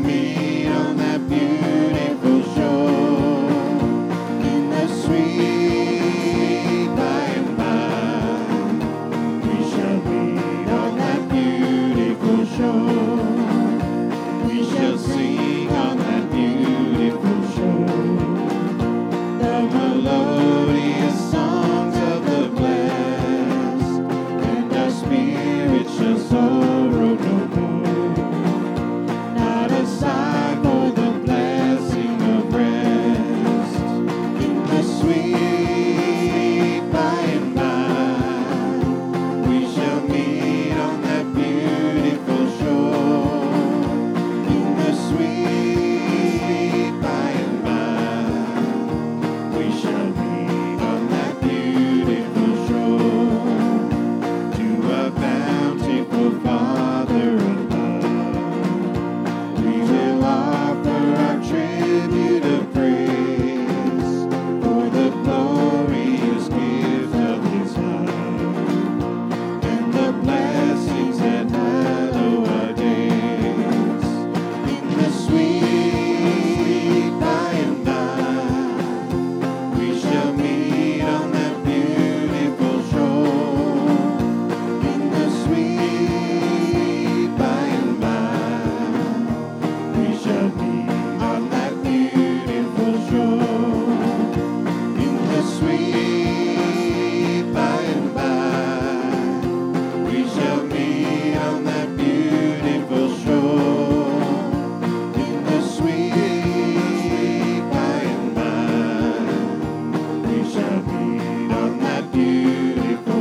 meet on that beautiful shore. In the sweet by and by, we shall meet on that beautiful shore. We shall sing on that beautiful shore the melodious songs of the blessed, and our spirit shall sorrow no more. Not a sigh for the blessing of rest. In the sweet by and by, we shall meet on that beautiful shore. In the sweet by and by, we shall meet on that beautiful shore. To a bountiful Father above, we will offer our tribute of praise for the glorious gift of His love and the blessings that hallow our days. In the sweet by and by, we shall meet on that beautiful shore. In the sweet by and by, we shall meet on that beautiful shore. In the sweet by and by, we shall meet on that beautiful shore. In the sweet by and by, we shall meet on that beautiful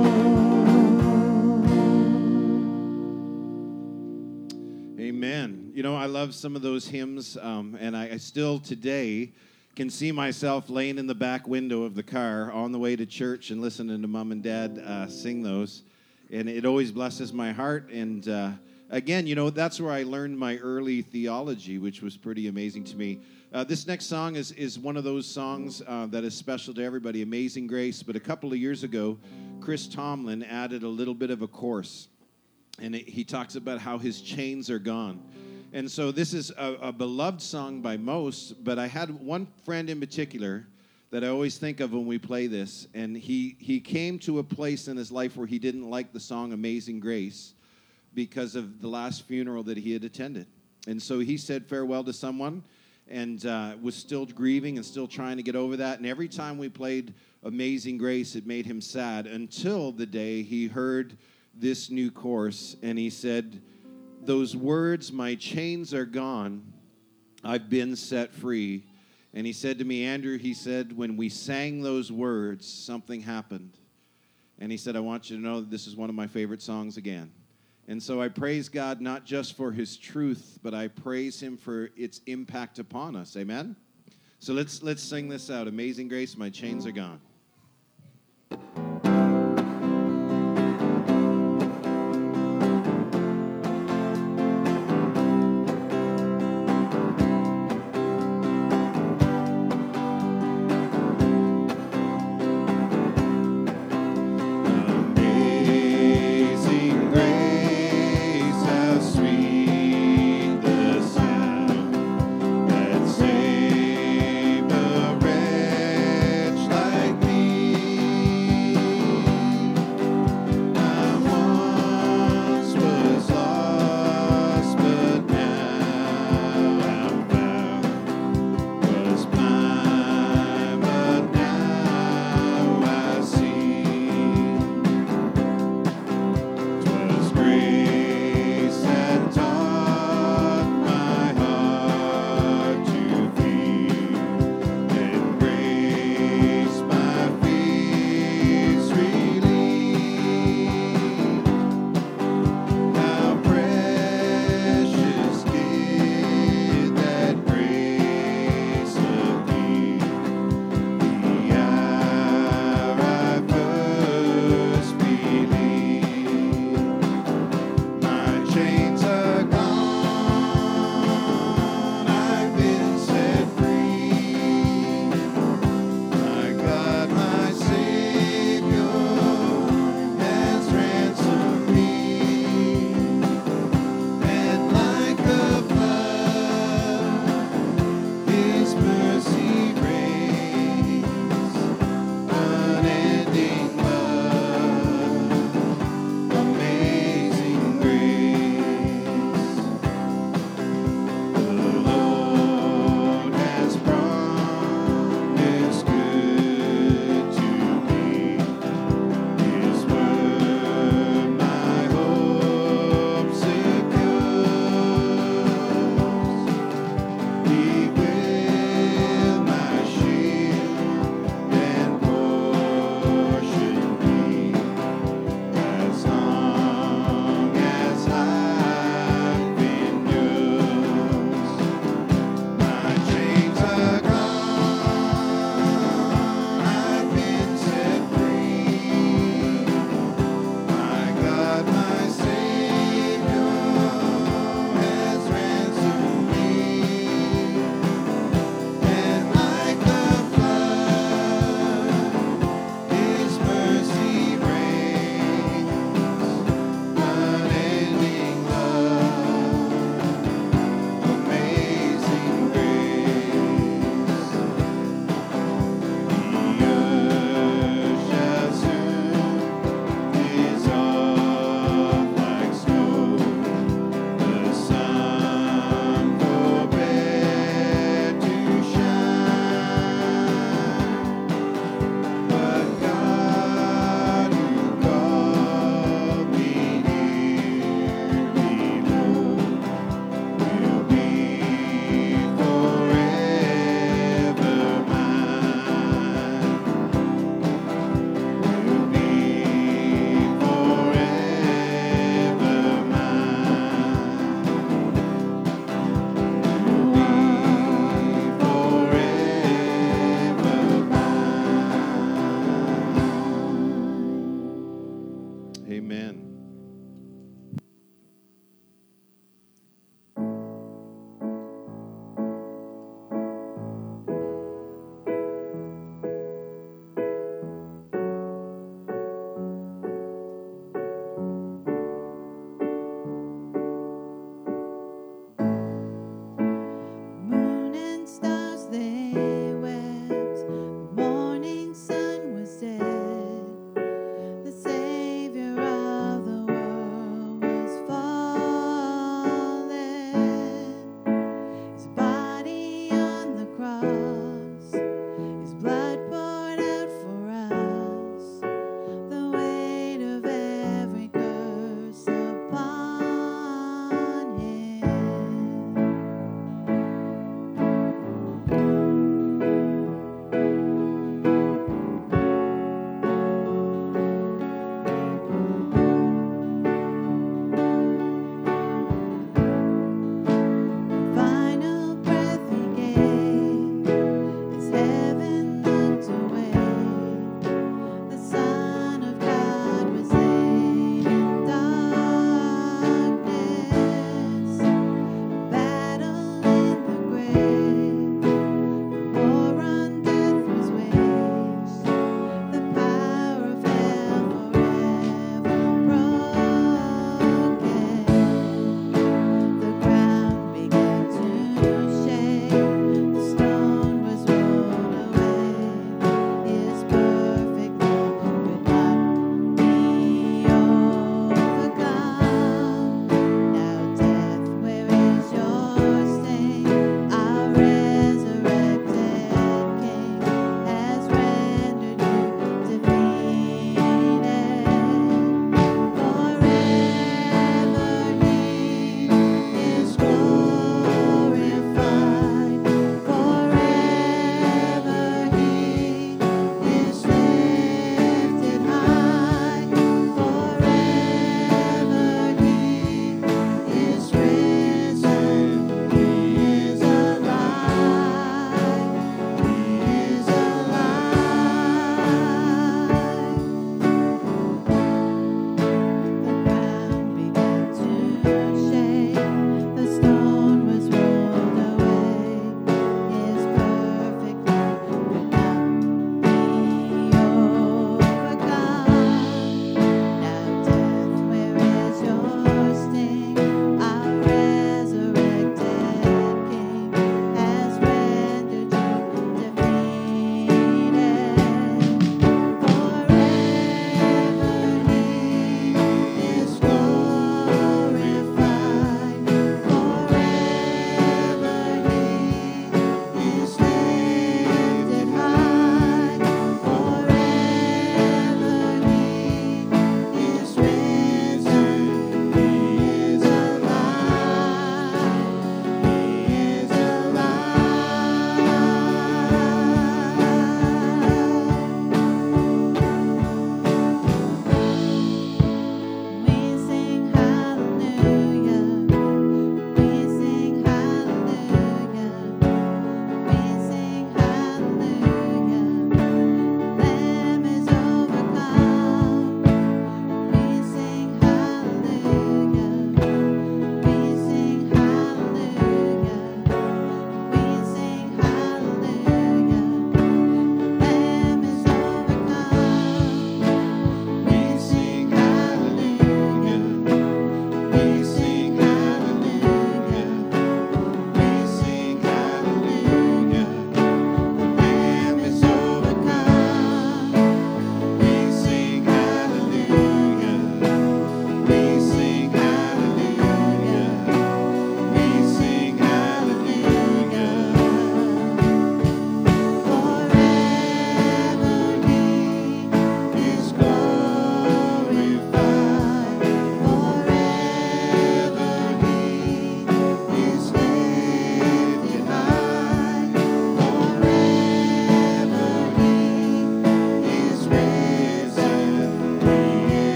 shore. Amen. You know, I love some of those hymns, and I still today can see myself laying in the back window of the car on the way to church and listening to Mom and Dad sing those, and it always blesses my heart. And again, you know, that's where I learned my early theology, which was pretty amazing to me. This next song is one of those songs that is special to everybody, Amazing Grace. But a couple of years ago, Chris Tomlin added a little bit of a chorus, and he talks about how his chains are gone. And so this is a beloved song by most, but I had one friend in particular that I always think of when we play this, and he came to a place in his life where he didn't like the song Amazing Grace because of the last funeral that he had attended. And so he said farewell to someone and was still grieving and still trying to get over that. And every time we played Amazing Grace, it made him sad until the day he heard this new chorus, and he said, "Those words, my chains are gone, I've been set free." And he said to me, "Andrew," he said, "when we sang those words, something happened." And he said, "I want you to know that this is one of my favorite songs again." And so I praise God not just for His truth, but I praise Him for its impact upon us. Amen? So let's sing this out. Amazing Grace, my chains are gone. Amazing grace, how sweet the sound that saved a wretch like me.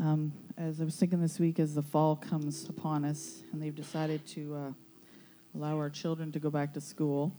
As I was thinking this week, as the fall comes upon us, and they've decided to allow our children to go back to school,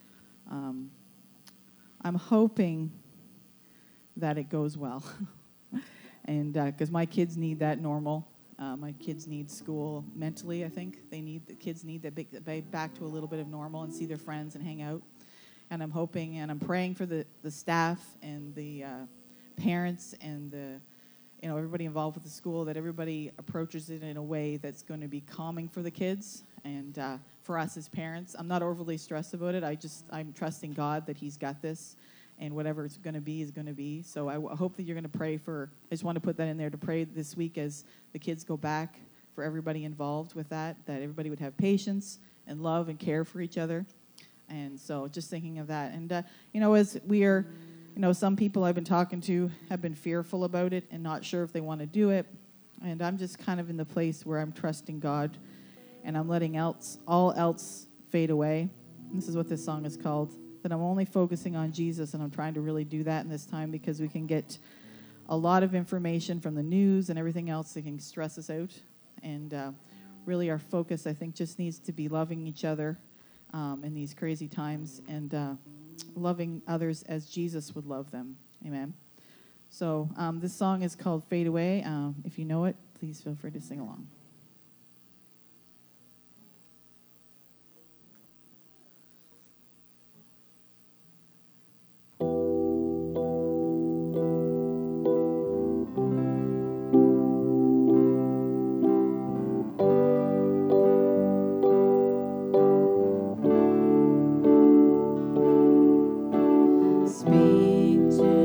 I'm hoping that it goes well. And because my kids need that normal. My kids need school mentally, I think. The kids need that back to a little bit of normal and see their friends and hang out. And I'm hoping and I'm praying for the staff and the parents and everybody involved with the school, that everybody approaches it in a way that's going to be calming for the kids and for us as parents. I'm not overly stressed about it. I'm trusting God that He's got this, and whatever it's going to be is going to be. So I hope that you're going to pray for. I just want to put that in there, to pray this week as the kids go back, for everybody involved with that everybody would have patience and love and care for each other. And so just thinking of that. And, as we are, some people I've been talking to have been fearful about it and not sure if they want to do it. And I'm just kind of in the place where I'm trusting God and I'm letting all else fade away. And this is what this song is called, that I'm only focusing on Jesus, and I'm trying to really do that in this time, because we can get a lot of information from the news and everything else that can stress us out. And really our focus, I think, just needs to be loving each other in these crazy times, and loving others as Jesus would love them. Amen. So this song is called Fade Away. If you know it, please feel free to sing along.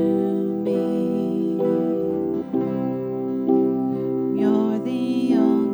You're the only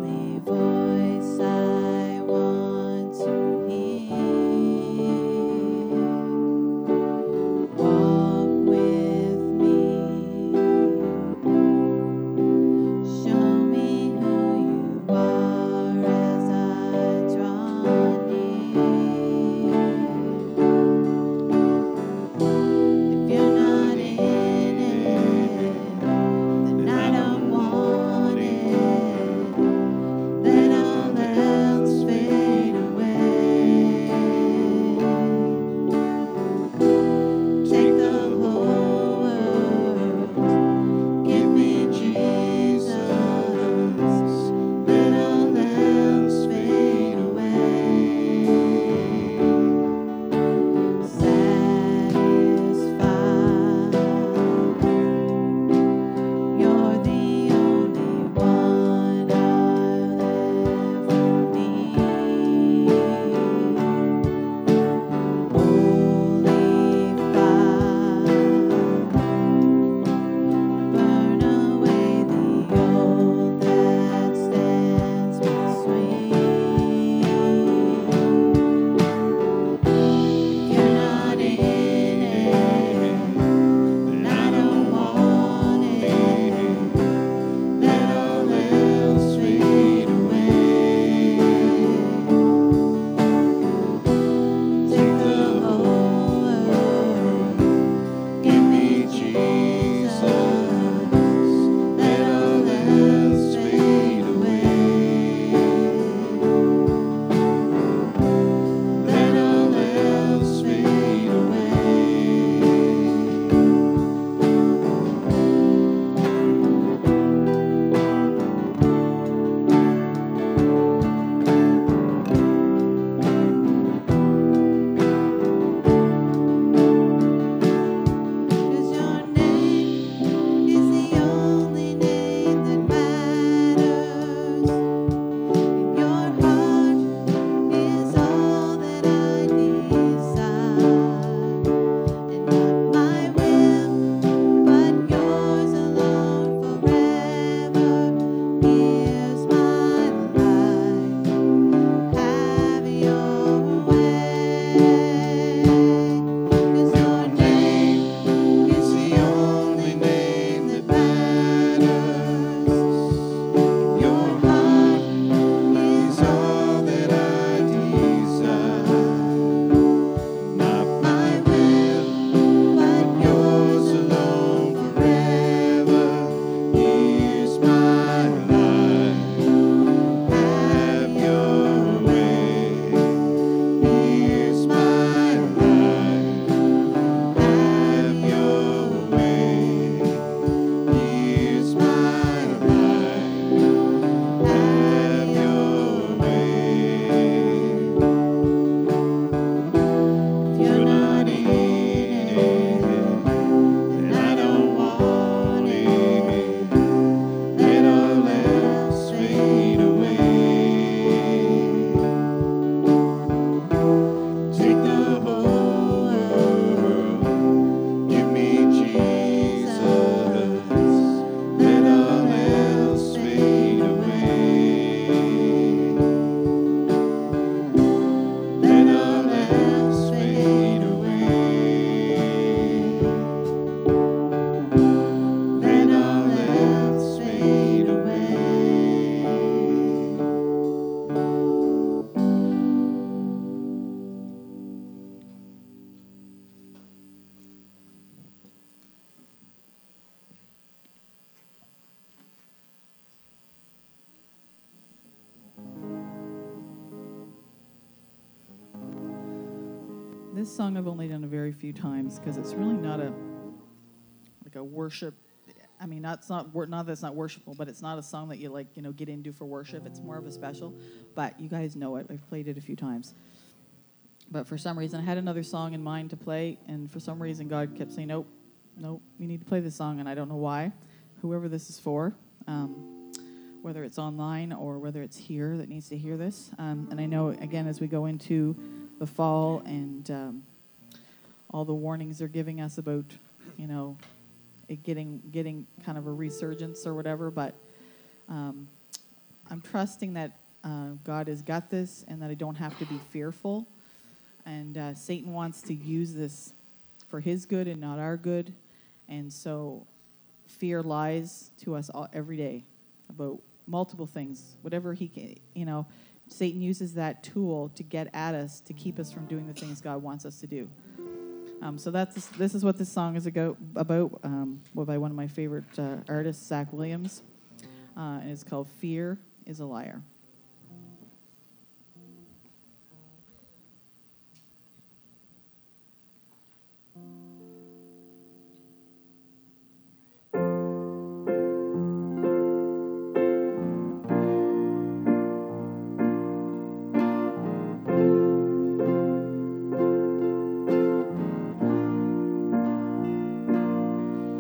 this song I've only done a very few times because it's really not a worship. I mean, not that it's not worshipful, but it's not a song that you get into for worship. It's more of a special. But you guys know it. I've played it a few times. But for some reason, I had another song in mind to play, and for some reason, God kept saying, nope, you need to play this song, and I don't know why. Whoever this is for, whether it's online or whether it's here that needs to hear this. And I know, again, as we go into the fall and all the warnings they're giving us about, it getting kind of a resurgence or whatever, but I'm trusting that God has got this and that I don't have to be fearful. And Satan wants to use this for his good and not our good. And so fear lies to us every day about multiple things. Whatever he can, Satan uses that tool to get at us, to keep us from doing the things God wants us to do. So this is what this song is about by one of my favorite artists, Zach Williams. And it's called Fear is a Liar.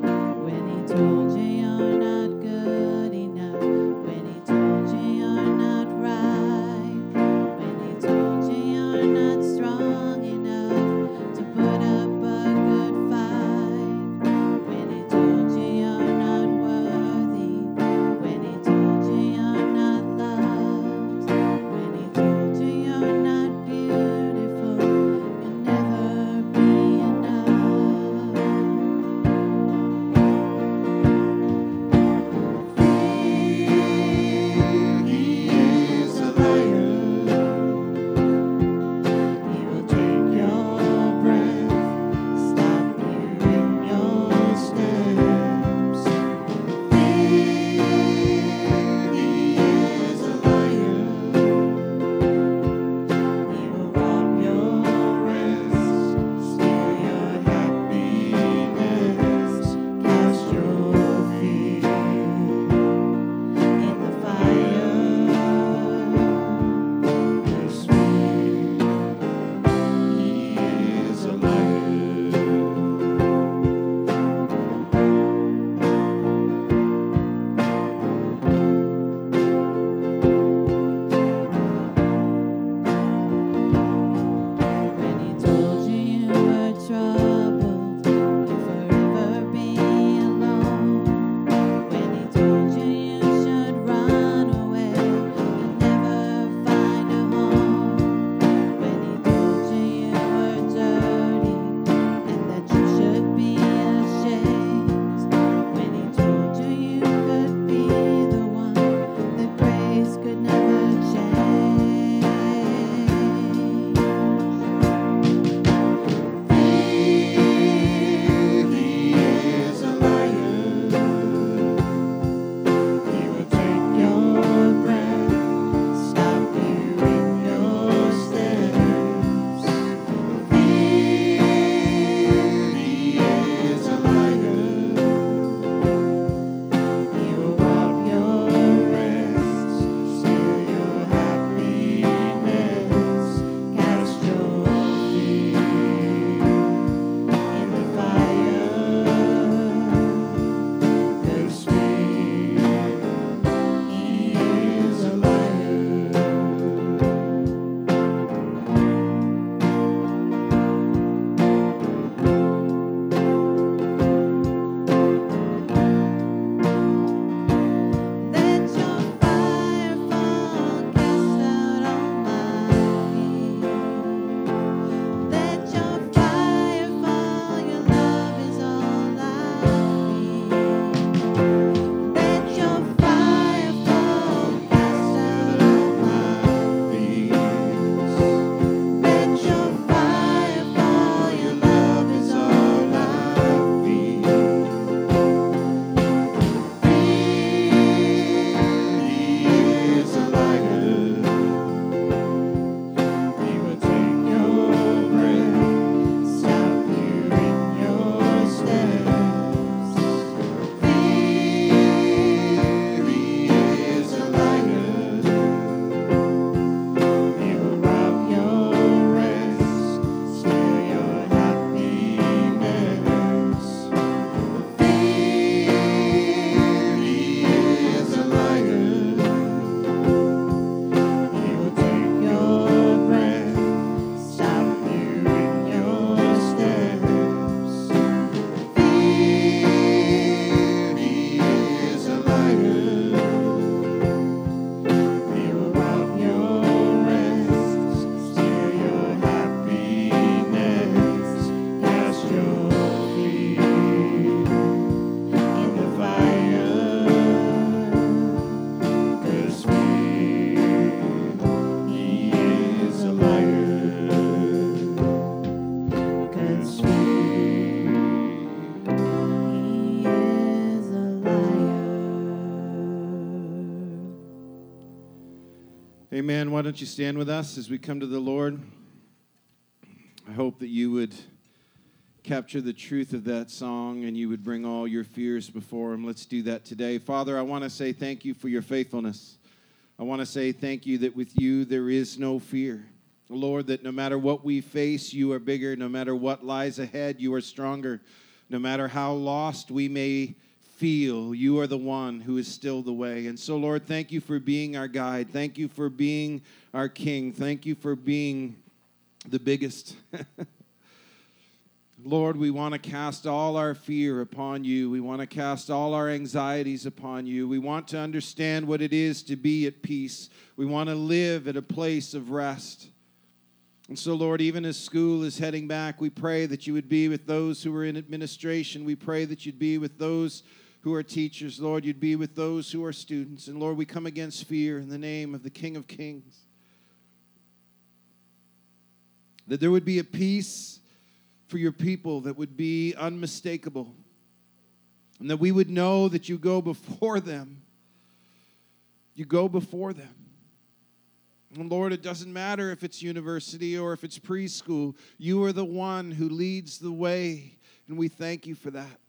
Told you you're not good enough, when he told you you're not Amen. Why don't you stand with us as we come to the Lord? I hope that you would capture the truth of that song and you would bring all your fears before Him. Let's do that today. Father, I want to say thank you for your faithfulness. I want to say thank you that with you there is no fear. Lord, that no matter what we face, you are bigger. No matter what lies ahead, you are stronger. No matter how lost we may feel, you are the one who is still the way. And so, Lord, thank you for being our guide. Thank you for being our King. Thank you for being the biggest. Lord, we want to cast all our fear upon you. We want to cast all our anxieties upon you. We want to understand what it is to be at peace. We want to live at a place of rest. And so, Lord, even as school is heading back, we pray that you would be with those who are in administration. We pray that you'd be with those who are teachers. Lord, you'd be with those who are students. And, Lord, we come against fear in the name of the King of Kings. That there would be a peace for your people that would be unmistakable. And that we would know that you go before them. You go before them. And Lord, it doesn't matter if it's university or if it's preschool. You are the one who leads the way. And we thank you for that.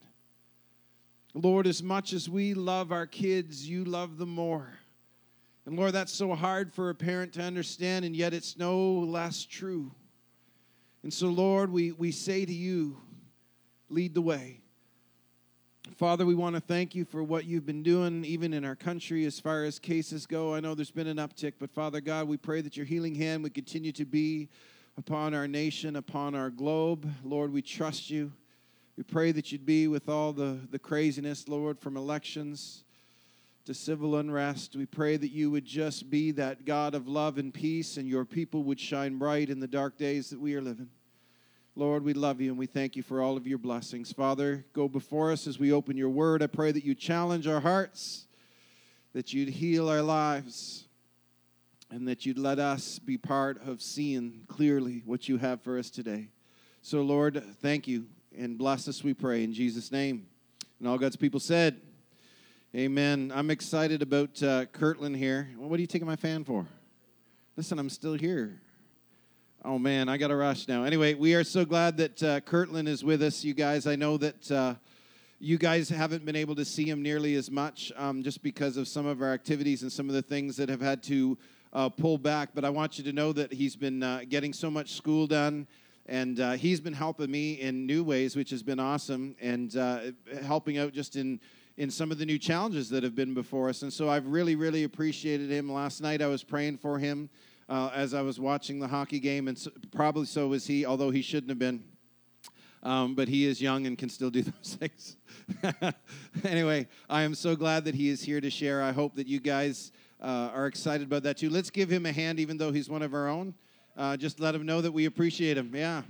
Lord, as much as we love our kids, you love them more. And Lord, that's so hard for a parent to understand, and yet it's no less true. And so, Lord, we say to you, lead the way. Father, we want to thank you for what you've been doing, even in our country, as far as cases go. I know there's been an uptick, but Father God, we pray that your healing hand would continue to be upon our nation, upon our globe. Lord, we trust you. We pray that you'd be with all the craziness, Lord, from elections to civil unrest. We pray that you would just be that God of love and peace, and your people would shine bright in the dark days that we are living. Lord, we love you, and we thank you for all of your blessings. Father, go before us as we open your word. I pray that you challenge our hearts, that you'd heal our lives, and that you'd let us be part of seeing clearly what you have for us today. So, Lord, thank you. And bless us, we pray, in Jesus' name. And all God's people said, amen. I'm excited about Kirtland here. Well, what are you taking my fan for? Listen, I'm still here. Oh, man, I got to rush now. Anyway, we are so glad that Kirtland is with us, you guys. I know that you guys haven't been able to see him nearly as much just because of some of our activities and some of the things that have had to pull back. But I want you to know that he's been getting so much school done. And he's been helping me in new ways, which has been awesome, and helping out just in some of the new challenges that have been before us. And so I've really, really appreciated him. Last night I was praying for him as I was watching the hockey game, and probably so was he, although he shouldn't have been. But he is young and can still do those things. Anyway, I am so glad that he is here to share. I hope that you guys are excited about that too. Let's give him a hand, even though he's one of our own. Just let him know that we appreciate him. Yeah.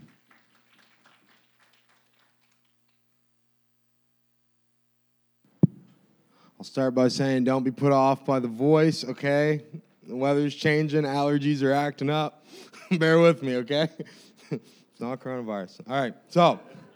I'll start by saying don't be put off by the voice, okay? The weather's changing. Allergies are acting up. Bear with me, okay? It's not coronavirus. All right, so,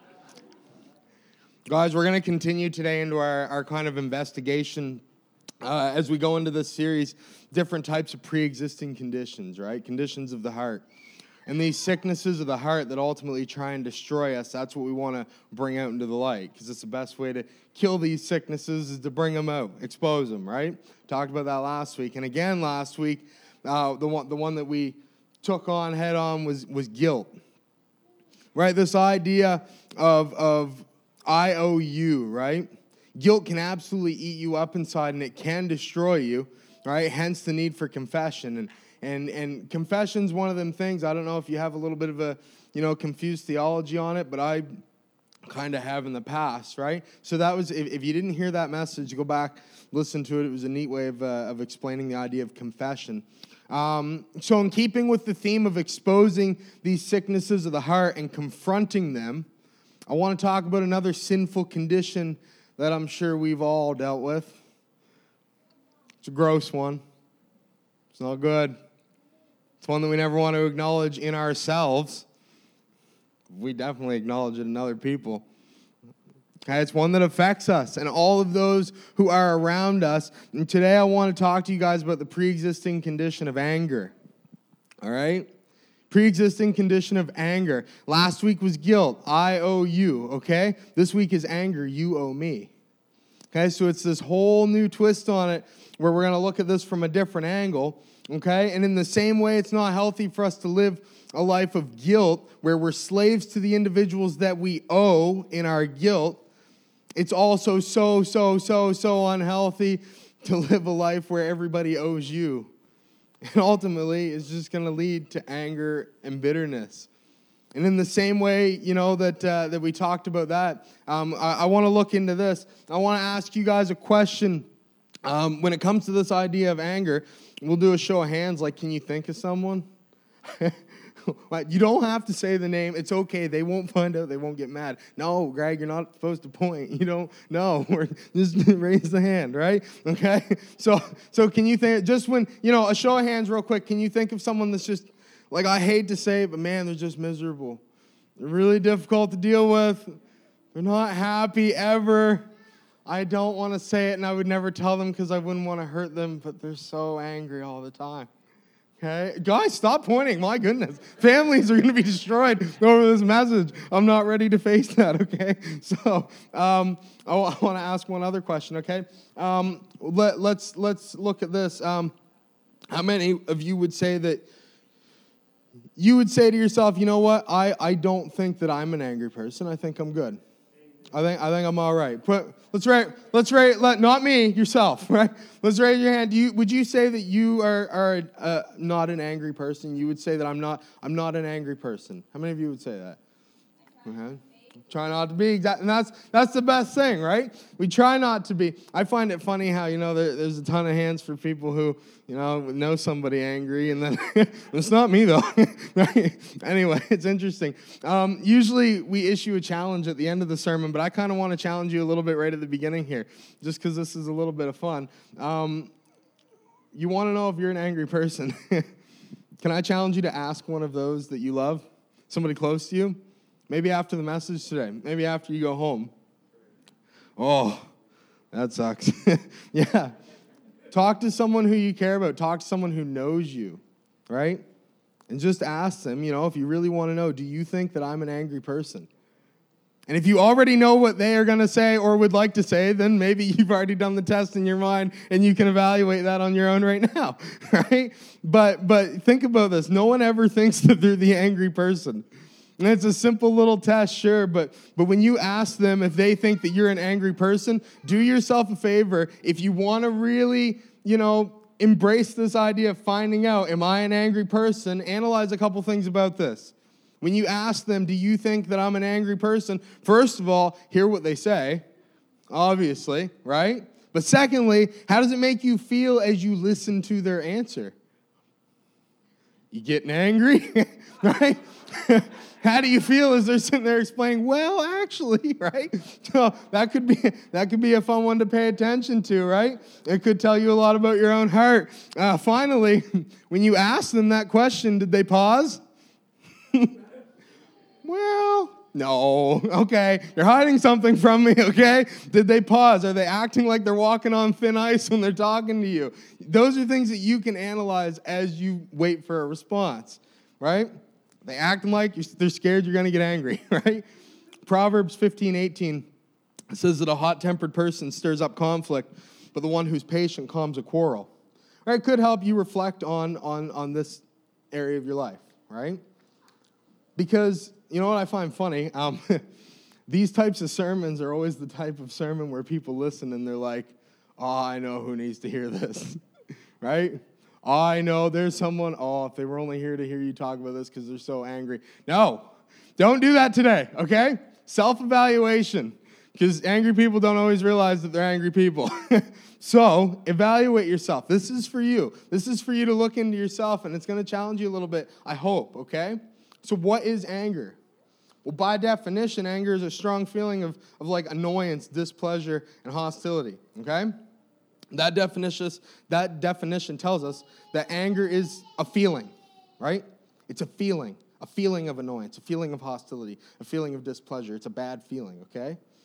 guys, we're going to continue today into our kind of investigation as we go into this series, different types of pre-existing conditions, right? Conditions of the heart. And these sicknesses of the heart that ultimately try and destroy us, that's what we want to bring out into the light, because it's the best way to kill these sicknesses is to bring them out, expose them, right? Talked about that last week. And again last week, the one that we took on head on was guilt, right? This idea of IOU, right? Guilt can absolutely eat you up inside, and it can destroy you, right? Hence the need for confession. And confession's one of them things. I don't know if you have a little bit of a, confused theology on it, but I kind of have in the past, right? So that was, if you didn't hear that message, go back, listen to it. It was a neat way of explaining the idea of confession. So in keeping with the theme of exposing these sicknesses of the heart and confronting them, I want to talk about another sinful condition that I'm sure we've all dealt with. It's a gross one. It's not good. It's one that we never want to acknowledge in ourselves. We definitely acknowledge it in other people. Okay, it's one that affects us and all of those who are around us. And today I want to talk to you guys about the pre-existing condition of anger. All right? Pre-existing condition of anger. Last week was guilt. I owe you, okay? This week is anger. You owe me. Okay, so it's this whole new twist on it where we're going to look at this from a different angle, okay? And in the same way, it's not healthy for us to live a life of guilt where we're slaves to the individuals that we owe in our guilt. It's also so unhealthy to live a life where everybody owes you. And ultimately, it's just going to lead to anger and bitterness. And in the same way, that we talked about that, I want to look into this. I want to ask you guys a question. When it comes to this idea of anger, we'll do a show of hands. Like, can you think of someone? You don't have to say the name. It's okay. They won't find out. They won't get mad. No, Greg, you're not supposed to point. You don't know. Just raise the hand, right? Okay? So can you think, just when, a show of hands real quick, can you think of someone that's just, like, I hate to say it, but man, they're just miserable. They're really difficult to deal with. They're not happy ever. I don't want to say it, and I would never tell them because I wouldn't want to hurt them, but they're so angry all the time. Okay? Guys, stop pointing. My goodness. Families are going to be destroyed over this message. I'm not ready to face that, okay? So I want to ask one other question, okay? Let's look at this. How many of you would say that you would say to yourself, you know what? I don't think that I'm an angry person. I think I'm good. I think I'm all right. Let's rate. Not me, yourself, right? Let's raise your hand. Would you say that you are not an angry person? You would say that I'm not an angry person. How many of you would say that? Okay. Try not to be exact, and that's the best thing, right? We try not to be. I find it funny how there's a ton of hands for people who know somebody angry, and then it's not me though. Right? Anyway, it's interesting. Usually we issue a challenge at the end of the sermon, but I kind of want to challenge you a little bit right at the beginning here, just because this is a little bit of fun. You want to know if you're an angry person? Can I challenge you to ask one of those that you love, somebody close to you? Maybe after the message today. Maybe after you go home. Oh, that sucks. Yeah. Talk to someone who you care about. Talk to someone who knows you, right? And just ask them, if you really want to know, do you think that I'm an angry person? And if you already know what they are going to say or would like to say, then maybe you've already done the test in your mind and you can evaluate that on your own right now, right? But think about this. No one ever thinks that they're the angry person. And it's a simple little test, sure, but when you ask them if they think that you're an angry person, do yourself a favor. If you want to really, embrace this idea of finding out, am I an angry person, analyze a couple things about this. When you ask them, do you think that I'm an angry person? First of all, hear what they say, obviously, right? But secondly, how does it make you feel as you listen to their answer? You getting angry, right? How do you feel as they're sitting there explaining, well, actually, right? So that could be a fun one to pay attention to, right? It could tell you a lot about your own heart. Finally, when you ask them that question, did they pause? Well, no. Okay, you're hiding something from me, okay? Did they pause? Are they acting like they're walking on thin ice when they're talking to you? Those are things that you can analyze as you wait for a response, right? They act like they're scared you're going to get angry, right? Proverbs 15:18 says that a hot-tempered person stirs up conflict, but the one who's patient calms a quarrel. Right? It could help you reflect on this area of your life, right? Because, you know what I find funny? These types of sermons are always the type of sermon where people listen and they're like, oh, I know who needs to hear this, right? I know there's someone, if they were only here to hear you talk about this because they're so angry. No, don't do that today, okay? Self-evaluation, because angry people don't always realize that they're angry people. So, evaluate yourself. This is for you. This is for you to look into yourself, and it's going to challenge you a little bit, I hope, okay? So, what is anger? Well, by definition, anger is a strong feeling of like annoyance, displeasure, and hostility, okay? That definition tells us that anger is a feeling, right? It's a feeling of annoyance, a feeling of hostility, a feeling of displeasure. It's a bad feeling, okay?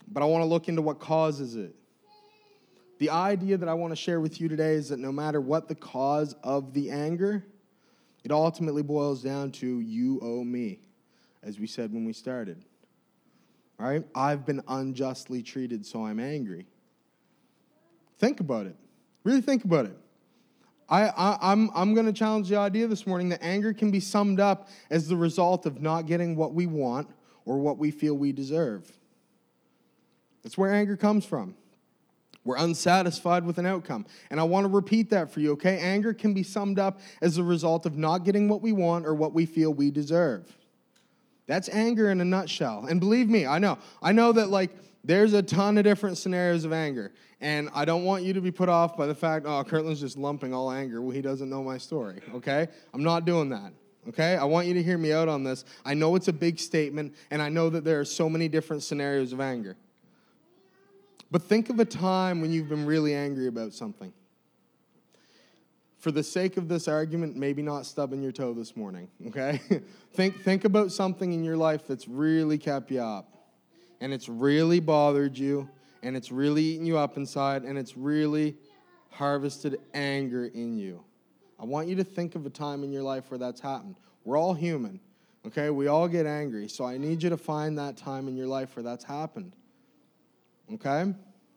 but I want to look into what causes it. The idea that I want to share with you today is that no matter what the cause of the anger, it ultimately boils down to you owe me, as we said when we started. All right? I've been unjustly treated, so I'm angry. Think about it. Really think about it. I'm going to challenge the idea this morning that anger can be summed up as the result of not getting what we want or what we feel we deserve. That's where anger comes from. We're unsatisfied with an outcome. And I want to repeat that for you, okay? Anger can be summed up as a result of not getting what we want or what we feel we deserve. That's anger in a nutshell. And believe me, I know that there's a ton of different scenarios of anger. And I don't want you to be put off by the fact, Kirtland's just lumping all anger. Well, he doesn't know my story, okay? I'm not doing that, okay? I want you to hear me out on this. I know it's a big statement, and I know that there are so many different scenarios of anger. But think of a time when you've been really angry about something. For the sake of this argument, maybe not stubbing your toe this morning, okay? Think about something in your life that's really kept you up, and it's really bothered you, and it's really eaten you up inside, and it's really harvested anger in you. I want you to think of a time in your life where that's happened. We're all human, okay? We all get angry, so I need you to find that time in your life where that's happened. Okay?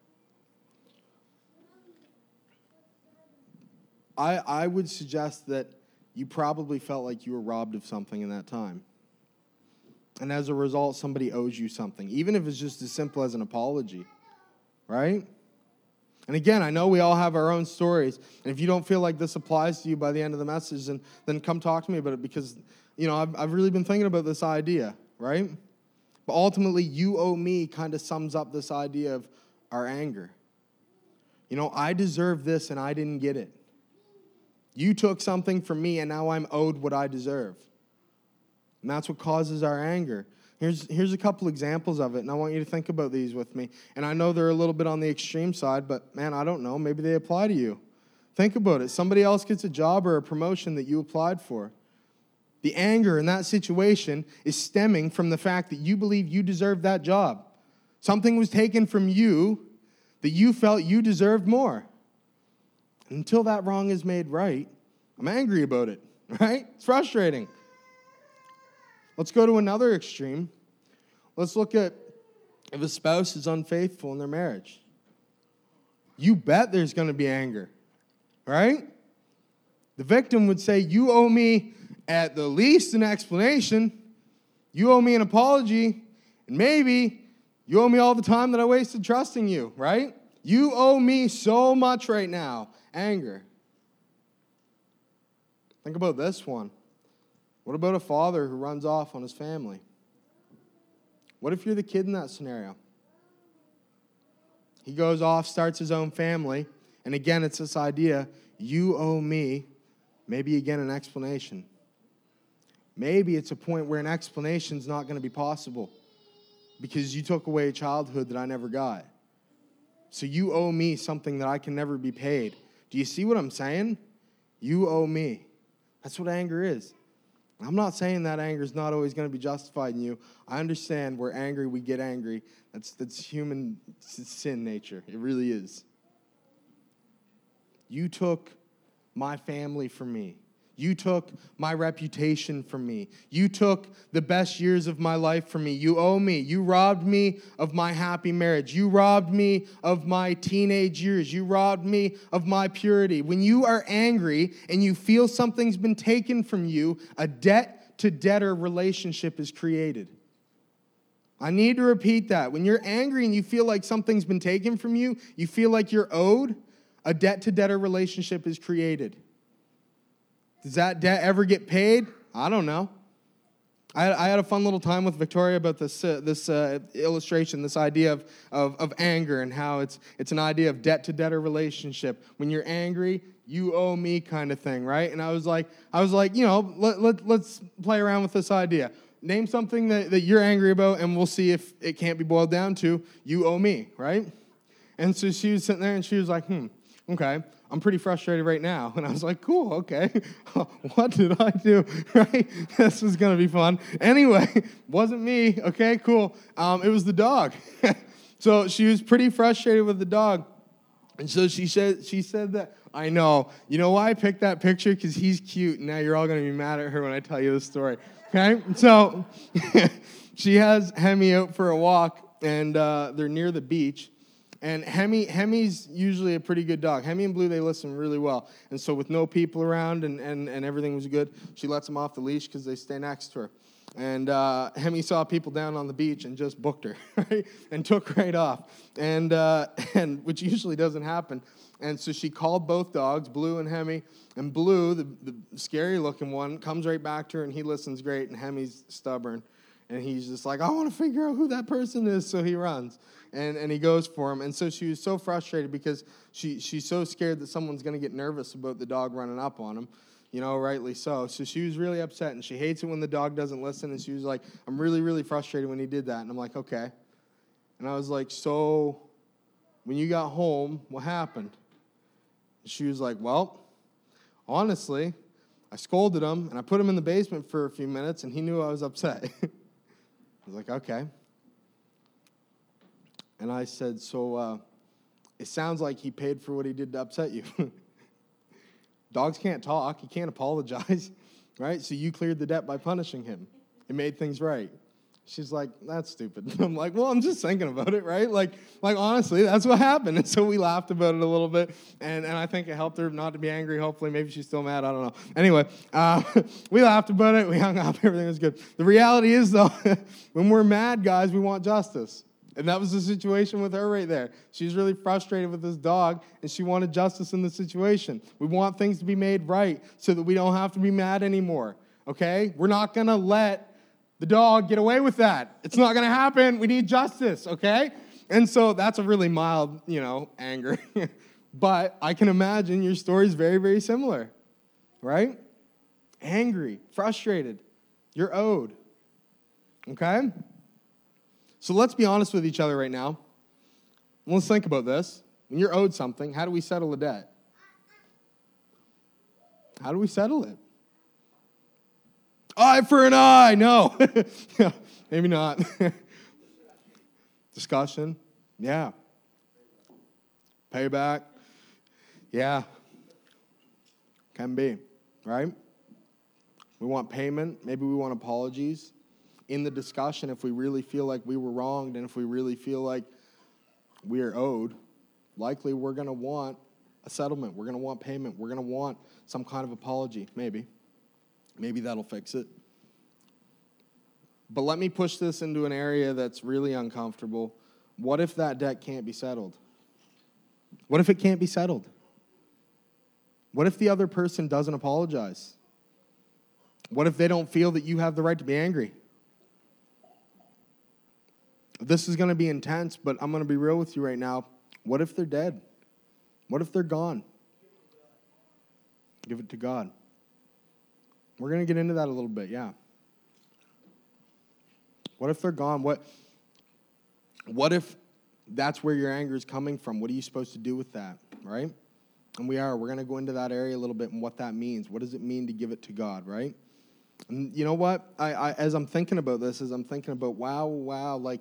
I would suggest that you probably felt like you were robbed of something in that time. And as a result, somebody owes you something, even if it's just as simple as an apology, right? And again, I know we all have our own stories. And if you don't feel like this applies to you by the end of the message, then come talk to me about it because, I've really been thinking about this idea, right? But ultimately, you owe me kind of sums up this idea of our anger. I deserve this and I didn't get it. You took something from me and now I'm owed what I deserve. And that's what causes our anger. Here's a couple examples of it, and I want you to think about these with me. And I know they're a little bit on the extreme side, but man, I don't know. Maybe they apply to you. Think about it. Somebody else gets a job or a promotion that you applied for. The anger in that situation is stemming from the fact that you believe you deserve that job. Something was taken from you that you felt you deserved more. Until that wrong is made right, I'm angry about it, right? It's frustrating. Let's go to another extreme. Let's look at if a spouse is unfaithful in their marriage. You bet there's going to be anger, right? The victim would say, you owe me at the least an explanation. You owe me an apology. And maybe you owe me all the time that I wasted trusting you, right? You owe me so much right now. Anger. Think about this one. What about a father who runs off on his family? What if you're the kid in that scenario? He goes off, starts his own family, and again, it's this idea, you owe me, maybe again an explanation. Maybe it's a point where an explanation is not going to be possible because you took away a childhood that I never got. So you owe me something that I can never be paid. Do you see what I'm saying? You owe me. That's what anger is. I'm not saying that anger is not always going to be justified in you. I understand we're angry, we get angry. That's human sin nature. It really is. You took my family from me. You took my reputation from me. You took the best years of my life from me. You owe me. You robbed me of my happy marriage. You robbed me of my teenage years. You robbed me of my purity. When you are angry and you feel something's been taken from you, a debt-to-debtor relationship is created. I need to repeat that. When you're angry and you feel like something's been taken from you, you feel like you're owed, a debt-to-debtor relationship is created. Does that debt ever get paid? I don't know. I had a fun little time with Victoria about this illustration, this idea of anger and how it's an idea of debt-to-debtor relationship. When you're angry, you owe me kind of thing, right? And I was like, let's play around with this idea. Name something that you're angry about, and we'll see if it can't be boiled down to you owe me, right? And so she was sitting there, and she was like, okay. I'm pretty frustrated right now. And I was like, cool, okay. What did I do, right? This is going to be fun. Anyway, wasn't me. Okay, cool. It was the dog. So she was pretty frustrated with the dog. And so she said that, I know. You know why I picked that picture? Because he's cute. And now you're all going to be mad at her when I tell you the story. Okay? So she has Hemi out for a walk, and they're near the beach. And Hemi's usually a pretty good dog. Hemi and Blue, they listen really well. And so with no people around and everything was good, she lets them off the leash because they stay next to her. And Hemi saw people down on the beach and just booked her, right? And took right off, and which usually doesn't happen. And so she called both dogs, Blue and Hemi. And Blue, the scary-looking one, comes right back to her, and he listens great. And Hemi's stubborn, and he's just like, I want to figure out who that person is. So he runs, and he goes for him. And so she was so frustrated because she's so scared that someone's going to get nervous about the dog running up on him. You know, rightly so. So she was really upset, and she hates it when the dog doesn't listen, and she was like, I'm really, really frustrated when he did that. And I'm like, okay. And I was like, so when you got home, what happened? And she was like, well, honestly, I scolded him, and I put him in the basement for a few minutes, and he knew I was upset. I was like, okay. And I said, so it sounds like he paid for what he did to upset you. Dogs can't talk. He can't apologize, right? So you cleared the debt by punishing him. It made things right. She's like, that's stupid. I'm like, well, I'm just thinking about it, right? Like honestly, that's what happened. And so we laughed about it a little bit, and I think it helped her not to be angry. Hopefully, maybe she's still mad. I don't know. Anyway, we laughed about it. We hung up. Everything was good. The reality is, though, when we're mad, guys, we want justice. And that was the situation with her right there. She's really frustrated with this dog, and she wanted justice in the situation. We want things to be made right so that we don't have to be mad anymore, okay? We're not going to let the dog get away with that. It's not going to happen. We need justice, okay? And so that's a really mild, anger. But I can imagine your story is very, very similar, right? Angry, frustrated. You're owed, okay? So let's be honest with each other right now. Let's think about this. When you're owed something, how do we settle a debt? How do we settle it? Eye for an eye. No. Maybe not. Discussion. Yeah. Payback. Yeah. Can be, right? We want payment. Maybe we want apologies. In the discussion, if we really feel like we were wronged and if we really feel like we are owed, likely we're going to want a settlement. We're going to want payment. We're going to want some kind of apology, maybe. Maybe that'll fix it. But let me push this into an area that's really uncomfortable. What if that debt can't be settled? What if it can't be settled? What if the other person doesn't apologize? What if they don't feel that you have the right to be angry? This is going to be intense, but I'm going to be real with you right now. What if they're dead? What if they're gone? Give it to God. We're going to get into that a little bit, yeah. What if they're gone? What if that's where your anger is coming from? What are you supposed to do with that, right? And we're going to go into that area a little bit and what that means. What does it mean to give it to God, right? And you know what? I as I'm thinking about this, wow, like,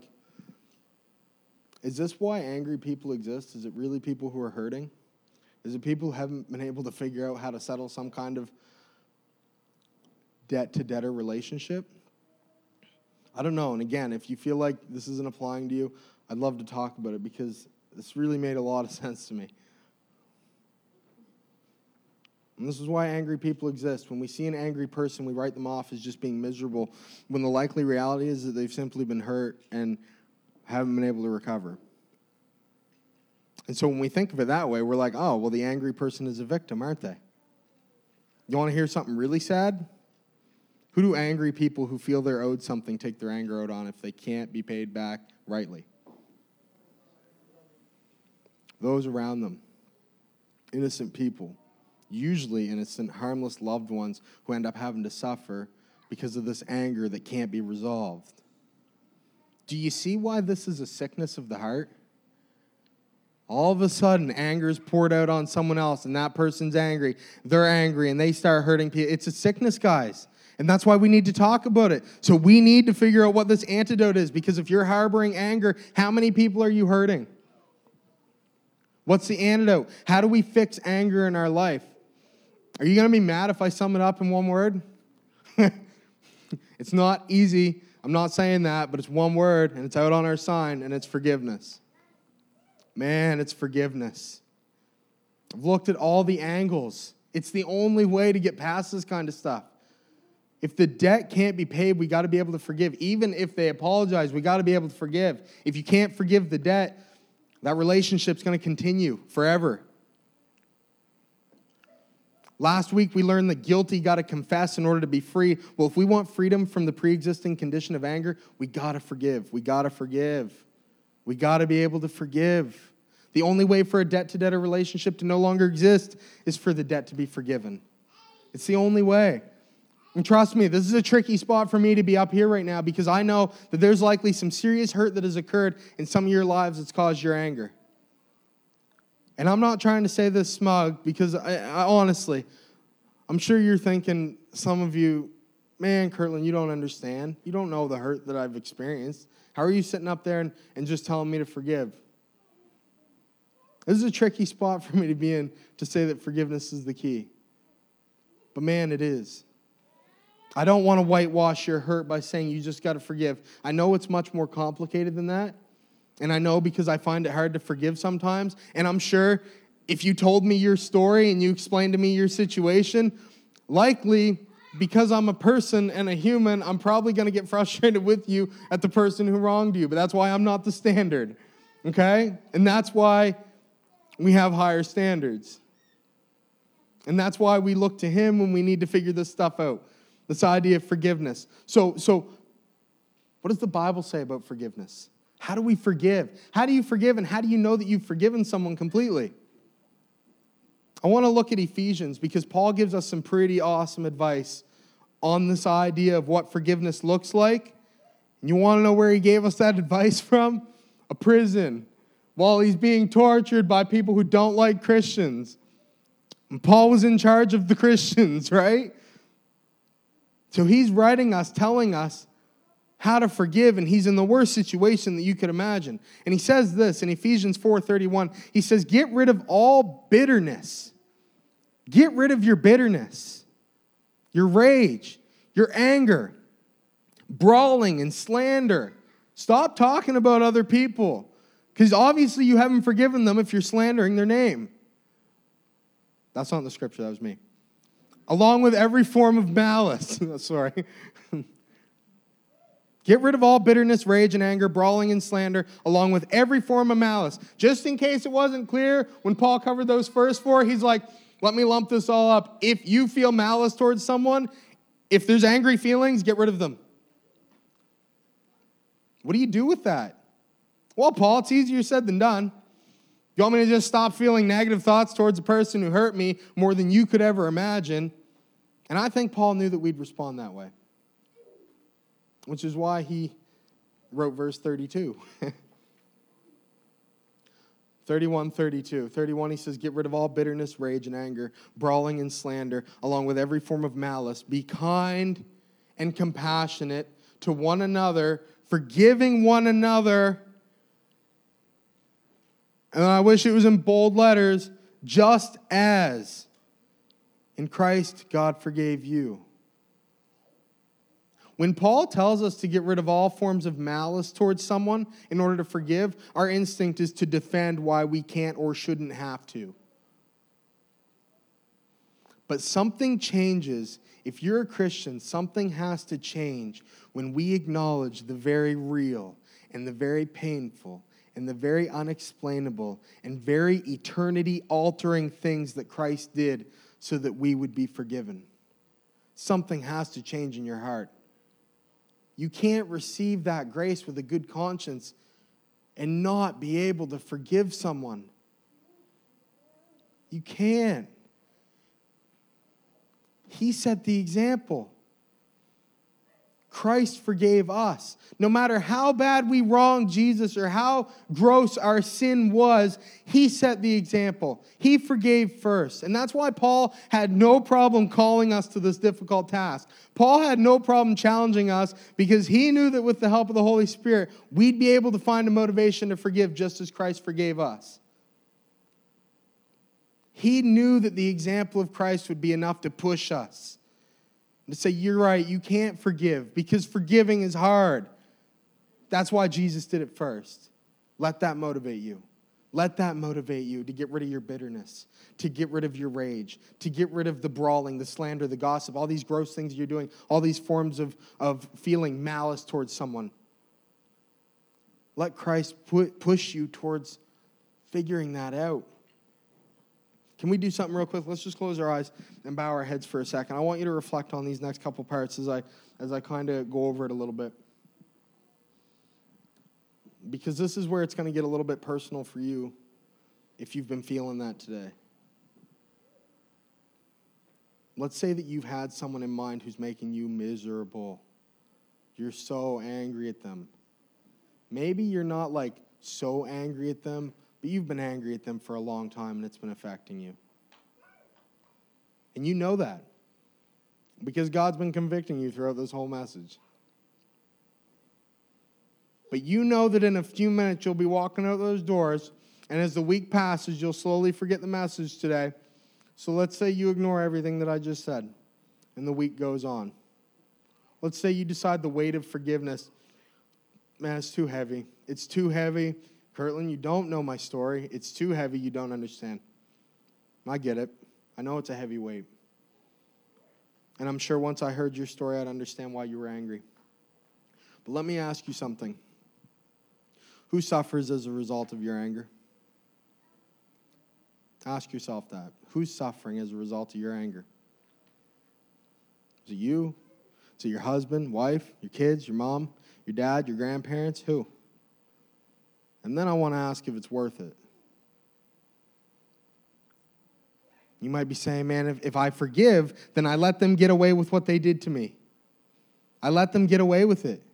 is this why angry people exist? Is it really people who are hurting? Is it people who haven't been able to figure out how to settle some kind of debt-to-debtor relationship? I don't know. And again, if you feel like this isn't applying to you, I'd love to talk about it because this really made a lot of sense to me. And this is why angry people exist. When we see an angry person, we write them off as just being miserable, when the likely reality is that they've simply been hurt and haven't been able to recover. And so when we think of it that way, we're like, oh, well, the angry person is a victim, aren't they? You want to hear something really sad? Who do angry people who feel they're owed something take their anger out on if they can't be paid back rightly? Those around them. Innocent people. Usually innocent, harmless loved ones who end up having to suffer because of this anger that can't be resolved. Do you see why this is a sickness of the heart? All of a sudden, anger is poured out on someone else, and that person's angry. They're angry, and they start hurting people. It's a sickness, guys. And that's why we need to talk about it. So we need to figure out what this antidote is, because if you're harboring anger, how many people are you hurting? What's the antidote? How do we fix anger in our life? Are you going to be mad if I sum it up in one word? It's not easy. I'm not saying that, but it's one word, and it's out on our sign, and it's forgiveness. Man, it's forgiveness. I've looked at all the angles. It's the only way to get past this kind of stuff. If the debt can't be paid, we got to be able to forgive. Even if they apologize, we got to be able to forgive. If you can't forgive the debt, that relationship's going to continue forever. Last week, we learned that guilty got to confess in order to be free. Well, if we want freedom from the pre-existing condition of anger, we got to forgive. We got to forgive. We got to be able to forgive. The only way for a debt-to-debtor relationship to no longer exist is for the debt to be forgiven. It's the only way. And trust me, this is a tricky spot for me to be up here right now, because I know that there's likely some serious hurt that has occurred in some of your lives that's caused your anger. And I'm not trying to say this smug, because I honestly, I'm sure you're thinking, some of you, man, Kirtland, you don't understand. You don't know the hurt that I've experienced. How are you sitting up there and just telling me to forgive? This is a tricky spot for me to be in, to say that forgiveness is the key. But man, it is. I don't want to whitewash your hurt by saying you just got to forgive. I know it's much more complicated than that. And I know, because I find it hard to forgive sometimes. And I'm sure if you told me your story and you explained to me your situation, likely, because I'm a person and a human, I'm probably going to get frustrated with you at the person who wronged you. But that's why I'm not the standard. Okay? And that's why we have higher standards. And that's why we look to Him when we need to figure this stuff out. This idea of forgiveness. So what does the Bible say about forgiveness? How do we forgive? How do you forgive, and how do you know that you've forgiven someone completely? I want to look at Ephesians, because Paul gives us some pretty awesome advice on this idea of what forgiveness looks like. And you want to know where he gave us that advice from? A prison, while he's being tortured by people who don't like Christians. And Paul was in charge of the Christians, right? So he's writing us, telling us how to forgive, and he's in the worst situation that you could imagine. And he says this in Ephesians 4:31. He says, get rid of all bitterness. Get rid of your bitterness, your rage, your anger, brawling and slander. Stop talking about other people, because obviously you haven't forgiven them if you're slandering their name. That's not in the scripture, that was me. Along with every form of malice. Sorry. Get rid of all bitterness, rage, and anger, brawling and slander, along with every form of malice. Just in case it wasn't clear, when Paul covered those first four, he's like, let me lump this all up. If you feel malice towards someone, if there's angry feelings, get rid of them. What do you do with that? Well, Paul, it's easier said than done. You want me to just stop feeling negative thoughts towards the person who hurt me more than you could ever imagine? And I think Paul knew that we'd respond that way, which is why he wrote verse 32. 31, he says, get rid of all bitterness, rage, and anger, brawling and slander, along with every form of malice. Be kind and compassionate to one another, forgiving one another. And I wish it was in bold letters, just as in Christ God forgave you. When Paul tells us to get rid of all forms of malice towards someone in order to forgive, our instinct is to defend why we can't or shouldn't have to. But something changes. If you're a Christian, something has to change when we acknowledge the very real and the very painful and the very unexplainable and very eternity-altering things that Christ did so that we would be forgiven. Something has to change in your heart. You can't receive that grace with a good conscience and not be able to forgive someone. You can't. He set the example. Christ forgave us. No matter how bad we wronged Jesus or how gross our sin was, he set the example. He forgave first. And that's why Paul had no problem calling us to this difficult task. Paul had no problem challenging us because he knew that with the help of the Holy Spirit, we'd be able to find a motivation to forgive just as Christ forgave us. He knew that the example of Christ would be enough to push us. To say, you're right, you can't forgive because forgiving is hard. That's why Jesus did it first. Let that motivate you. Let that motivate you to get rid of your bitterness, to get rid of your rage, to get rid of the brawling, the slander, the gossip, all these gross things you're doing, all these forms of feeling malice towards someone. Let Christ push you towards figuring that out. Can we do something real quick? Let's just close our eyes and bow our heads for a second. I want you to reflect on these next couple parts as I kind of go over it a little bit. Because this is where it's going to get a little bit personal for you if you've been feeling that today. Let's say that you've had someone in mind who's making you miserable. You're so angry at them. Maybe you're not like so angry at them, but you've been angry at them for a long time and it's been affecting you. And you know that because God's been convicting you throughout this whole message. But you know that in a few minutes you'll be walking out those doors, and as the week passes, you'll slowly forget the message today. So let's say you ignore everything that I just said, and the week goes on. Let's say you decide the weight of forgiveness, man, it's too heavy. It's too heavy. Kirtland, you don't know my story. It's too heavy. You don't understand. I get it. I know it's a heavy weight. And I'm sure once I heard your story, I'd understand why you were angry. But let me ask you something. Who suffers as a result of your anger? Ask yourself that. Who's suffering as a result of your anger? Is it you? Is it your husband, wife, your kids, your mom, your dad, your grandparents? Who? And then I want to ask if it's worth it. You might be saying, man, if I forgive, then I let them get away with what they did to me. I let them get away with it.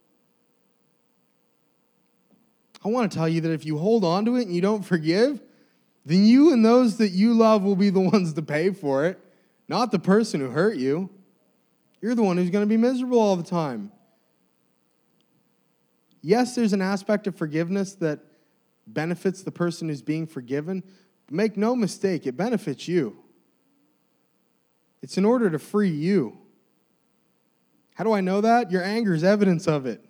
I want to tell you that if you hold on to it and you don't forgive, then you and those that you love will be the ones to pay for it, not the person who hurt you. You're the one who's going to be miserable all the time. Yes, there's an aspect of forgiveness that benefits the person who's being forgiven. But make no mistake, it benefits you. It's in order to free you. How do I know that? Your anger is evidence of it.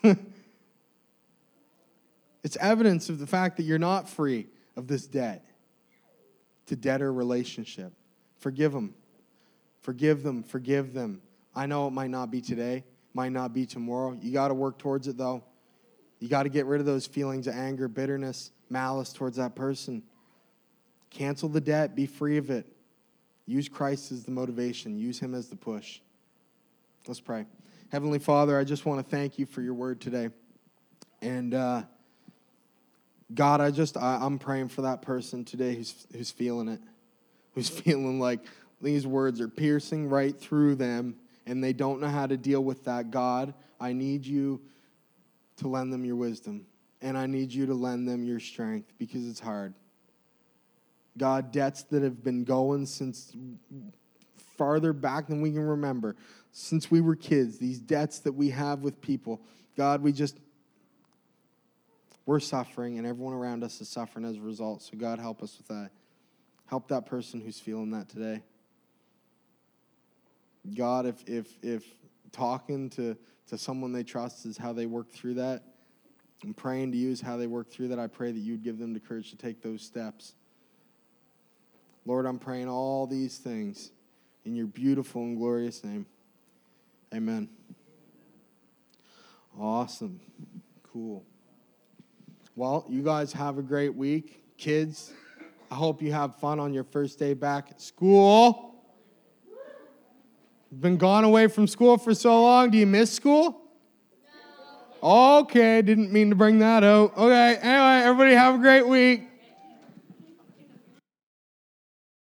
It's evidence of the fact that you're not free of this debt. It's a debtor relationship. Forgive them. Forgive them. Forgive them. I know it might not be today, might not be tomorrow. You got to work towards it, though. You got to get rid of those feelings of anger, bitterness, malice towards that person. Cancel the debt. Be free of it. Use Christ as the motivation. Use him as the push. Let's pray. Heavenly Father, I just want to thank you for your word today. And God, I'm praying for that person today who's feeling it, who's feeling like these words are piercing right through them and they don't know how to deal with that. God, I need you to lend them your wisdom, and I need you to lend them your strength because it's hard. God, debts that have been going since farther back than we can remember, since we were kids, these debts that we have with people, God, we're suffering, and everyone around us is suffering as a result. So God, help us with that. Help that person who's feeling that today. God, if talking to someone they trust is how they work through that, and praying to you is how they work through that, I pray that you'd give them the courage to take those steps. Lord, I'm praying all these things in your beautiful and glorious name. Amen. Awesome. Cool. Well, you guys have a great week. Kids, I hope you have fun on your first day back at school. Been gone away from school for so long. Do you miss school? No. Okay, didn't mean to bring that out. Okay, anyway, everybody have a great week.